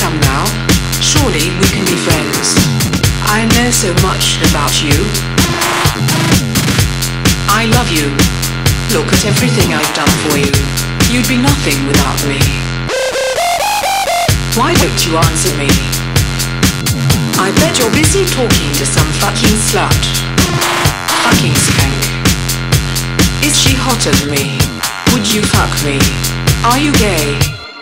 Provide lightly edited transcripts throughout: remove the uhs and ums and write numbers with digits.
Come now, surely we can be friends. I know so much about you. I love you. Look at everything I've done for you. You'd be nothing without me. Why don't you answer me? I bet you're busy talking to some fucking slut. Fucking skank. Is she hotter than me? Would you fuck me? Are you gay?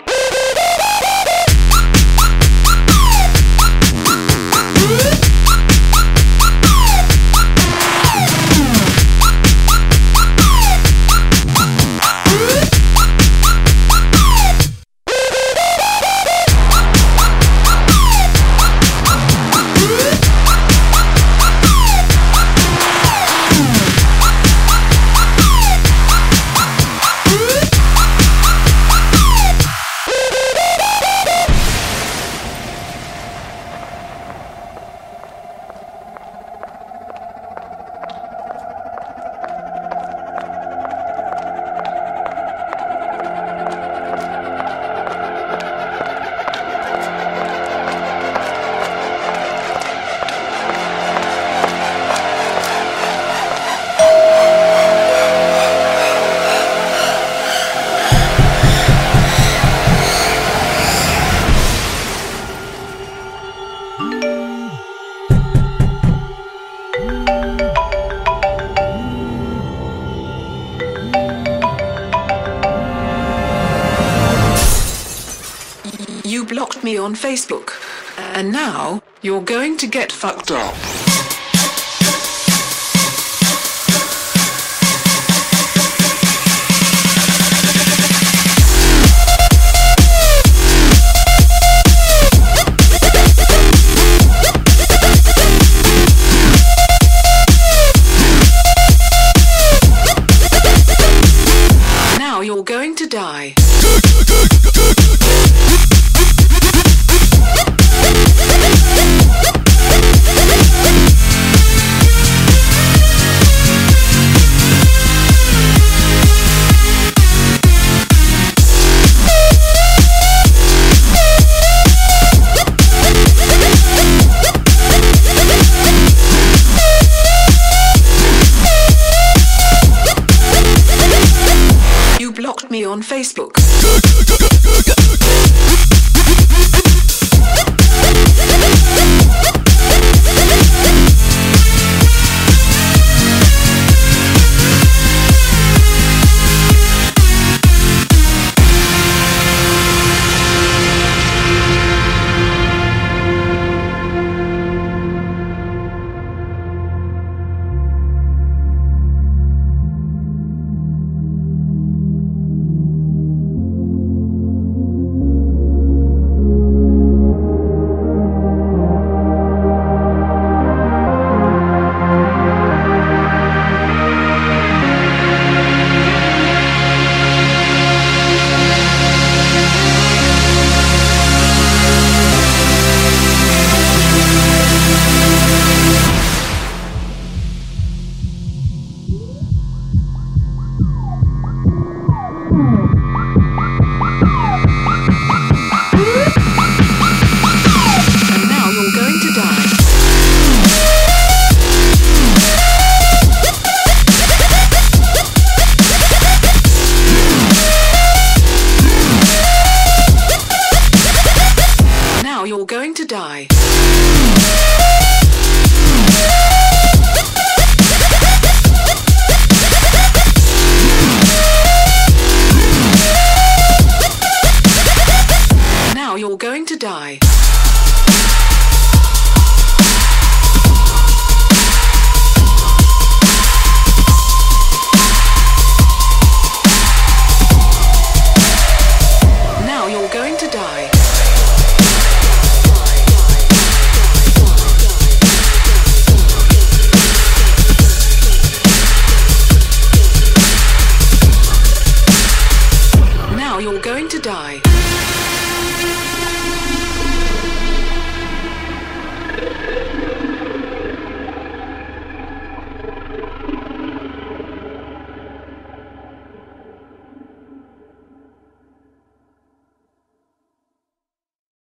You blocked me on Facebook, and now you're going to get fucked up. Now you're going to die. Blocked me on Facebook. You're going to die. Now you're going to die.